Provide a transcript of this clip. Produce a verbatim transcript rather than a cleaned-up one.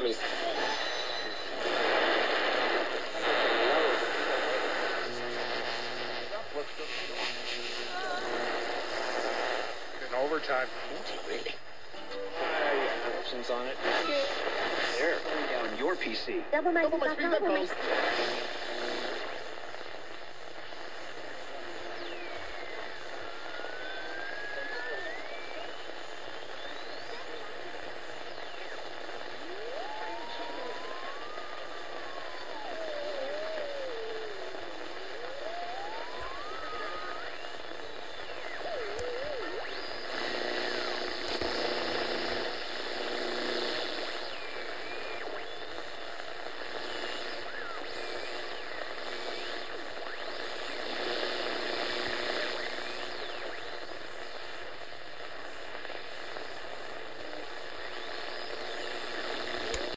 dummies. In overtime. Really? Options on it. There, turn down your P C. Double my, Double my speed,